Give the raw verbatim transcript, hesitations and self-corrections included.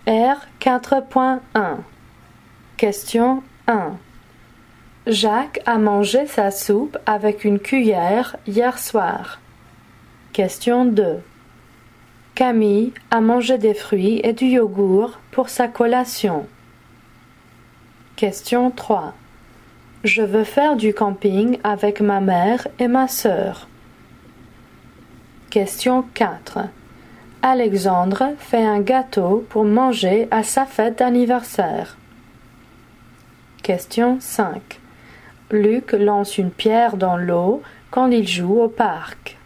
R quatre point un. Question un. Jacques a mangé sa soupe avec une cuillère hier soir. Question deux. Camille a mangé des fruits et du yogourt pour sa collation. Question trois. Je veux faire du camping avec ma mère et ma sœur. Question quatre. Alexandre fait un gâteau pour manger à sa fête d'anniversaire. Question cinq. Luc lance une pierre dans l'eau quand il joue au parc.